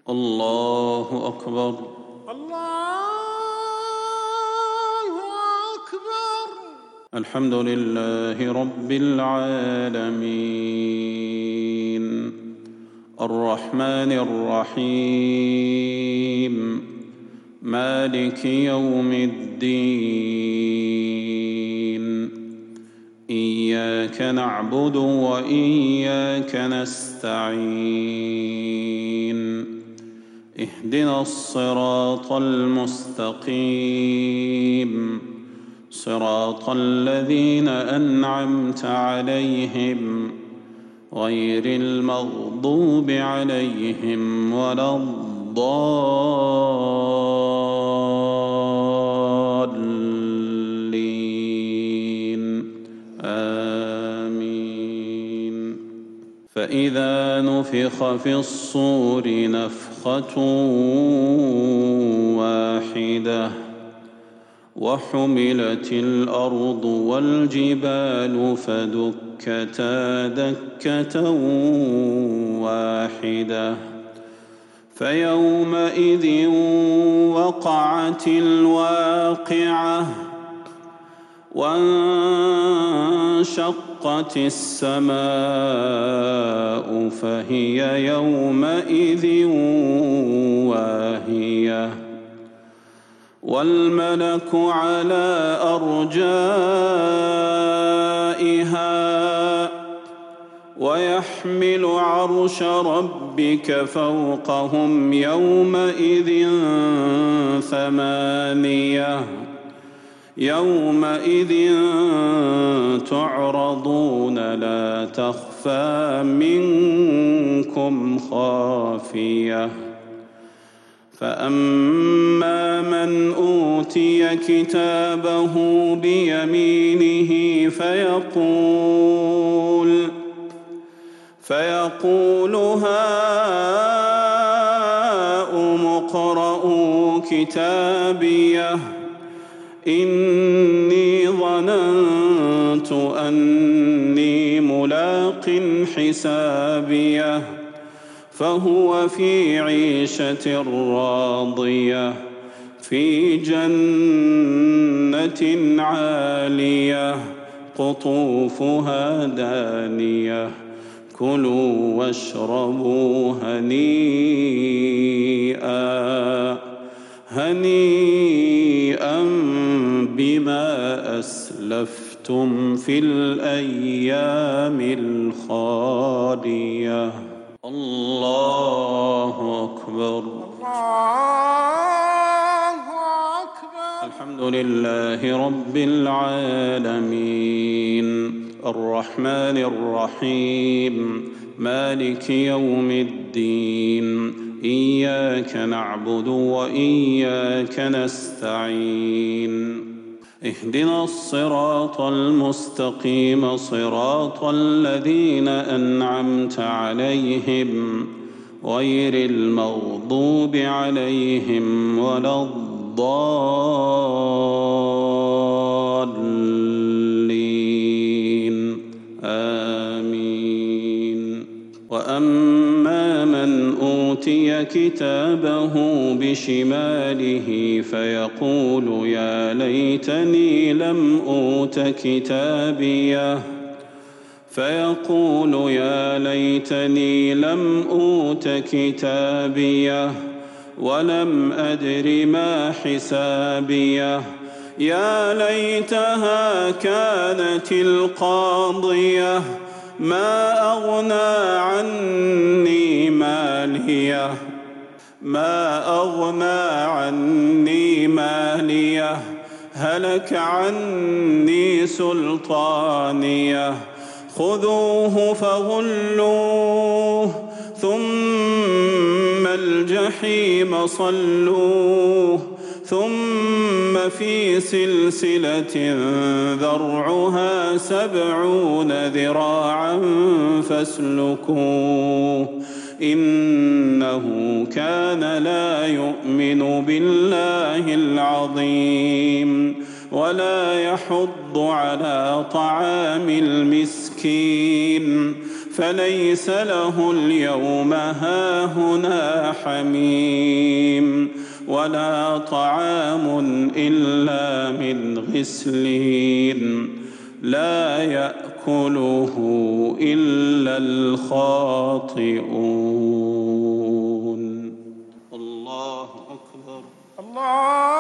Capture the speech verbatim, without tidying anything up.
الله أكبر. الله أكبر. الحمد لله رب العالمين الرحمن الرحيم مالك يوم الدين إياك نعبد وإياك نستعين اهدنا الصراط المستقيم صراط الذين أنعمت عليهم غير المغضوب عليهم ولا الضالين آمين. فإذا نفخ في الصور نفخة واحدة وحملت الأرض والجبال فدكتا دكة واحدة فيومئذ وقعت الواقعة وانشقت السماء فهي يومئذ واهية والملك على أرجائها ويحمل عرش ربك فوقهم يومئذ ثمانية يومئذ تعرضون لا تخفى منكم خافية فأما من أوتي كتابه بيمينه فيقول فيقول هاؤم اقرءوا كتابيه إني ظننت أني ملاق حسابيه فهو في عيشة راضية في جنة عالية قطوفها دانية كلوا واشربوا هنيئا هنيئا بما أسلفتم في الأيام الخالية. الله أكبر. الله أكبر. الحمد لله رب العالمين الرحمن الرحيم مالك يوم الدين إياك نعبد وإياك نستعين اهدنا الصراط المستقيم صراط الذين أنعمت عليهم غير المغضوب عليهم ولا الضالين آمين. وأما من أوتي كتابه بشماله فيقول يا ليتني لم أوت كتابيه فيقول يا ليتني لم أوت كتابيه ولم أدر ما حسابيه يا ليتها كانت القاضية ما أغنى عني ماليه ما أغنى عني ماليه هلك عني سلطانيه خذوه فغلوه ثم الجحيم صلوه ثم في سلسلة ذرعها سبعون ذراعا فاسلكوه إنه كان لا يؤمن بالله العظيم ولا يحض على طعام المسكين فليس له اليوم هاهنا حميم ولا طعام إلا من غسلين لا يأكله إلا الخاطئون. الله أكبر. الله